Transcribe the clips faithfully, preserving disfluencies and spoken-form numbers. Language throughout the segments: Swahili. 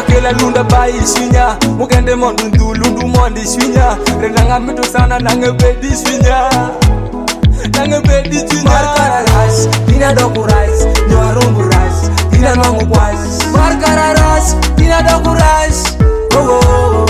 kela lunda bai swinya mukende mondu lundu mondi swinya renanga mitu sana nange bedi swinya nange bedi swinya markara ras dina doku ras nyorumbu ras dina nongo kwas markara ras dina doku ras oh oh, oh.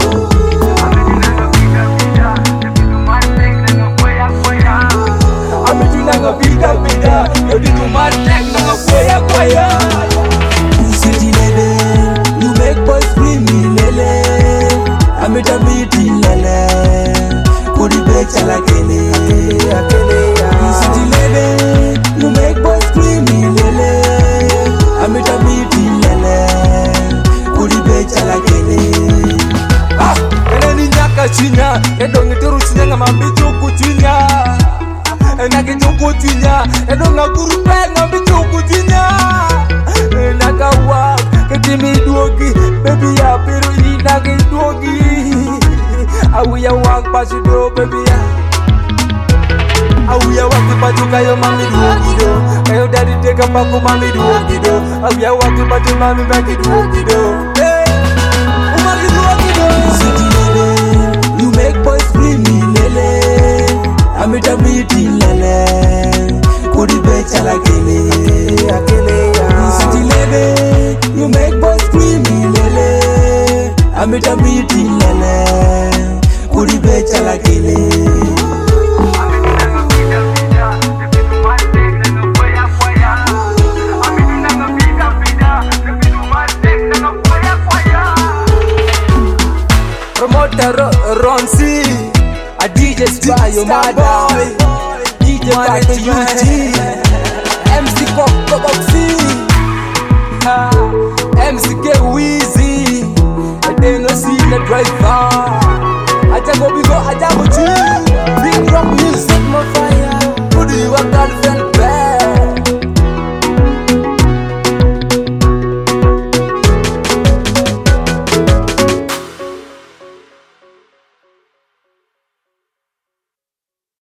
Bida bida, yo di tu martek na kwaya kwaya. City lele, you make boys scream lele. Amita biti lele, kuri becha la kele, akele ya. City lele, you make boys scream lele. Amita biti lele, kuri becha la kele. Ah, ene ni nyaka chinya, endo ngitiru chinya ngama bicho kuchinya. Na kijuku tinya, eno na kurupe na bijuku tinya. Na kawa, ketimi duogi, baby ya piru ina kiduogi. Awi ya wak pasido, baby ya. Awi ya wak paju kayo mami duogi do. Kayo dari teka paku mami duogi do. Awi ya wak paju mami bagi duogi do. Hey, umagi duogi do. City lele, you make boys scream lele. Amita biti lele, kuri becha la kele, akele ya. City lele, you make boys scream lele. Amita biti lele, kuri becha la kele. Promoter Ronsi. A D J Spy, your mother, D J Pato U T.